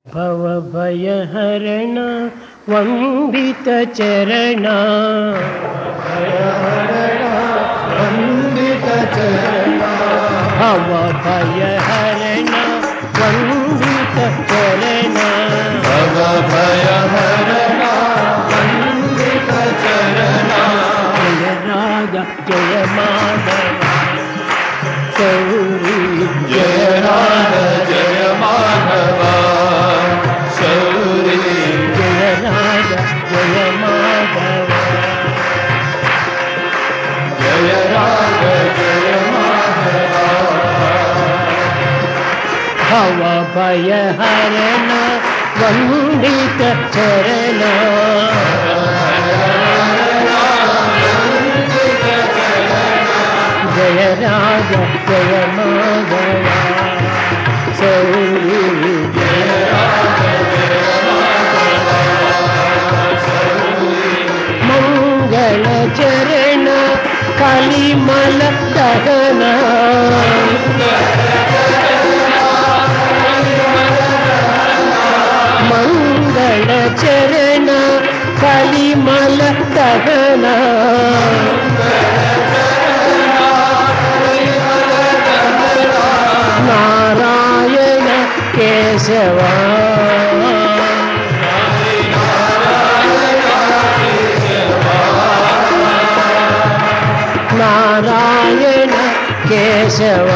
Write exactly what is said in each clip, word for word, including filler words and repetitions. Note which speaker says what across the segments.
Speaker 1: भवभयहरण वन्दित चरण
Speaker 2: वन्दित चरण
Speaker 1: भवभयहरण वन्दित चरण
Speaker 2: भवभयहरण वन्दित चरण
Speaker 1: जय राधा जय माधव सौरी
Speaker 2: जय राधा जय माधव सौरी
Speaker 1: जय राधा जय माधव
Speaker 2: जय राधा जय माधव
Speaker 1: भवभयहरण वन्दित चरण जय राधा जय माधव सौरी
Speaker 2: जय राधा जय माधव सौरी
Speaker 1: मंगल चरण कलिमल दहन मंगल चरण कलिमल दहन नारायण केशव नारायण केशव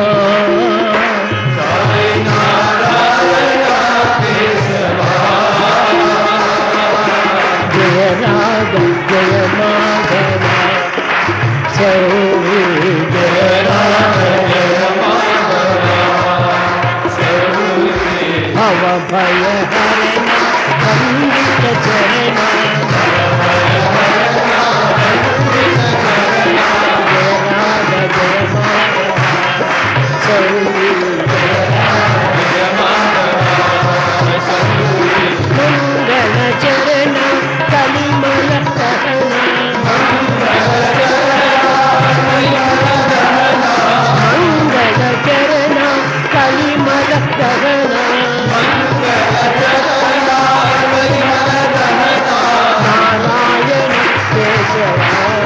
Speaker 1: जय राधा जय माधव सौरी जय राधा भवभयहरण वन्दित चरण जय राधा जय माधव सौरी मंगल चरण कलिमल दहन मंगल चरण कलिमल दहन नारायण केशव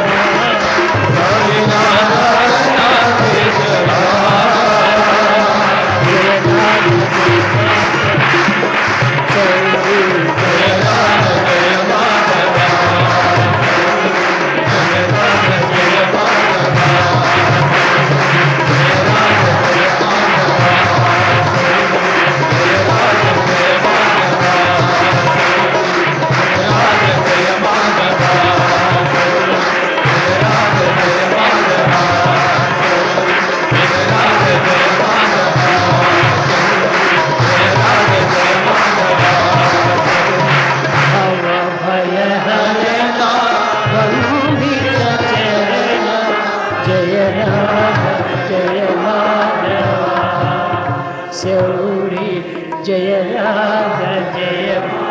Speaker 1: जय राधा जय माधव भवभयहरण वन्दित चरण जय राधा जय माधव सौरी जय राधा जय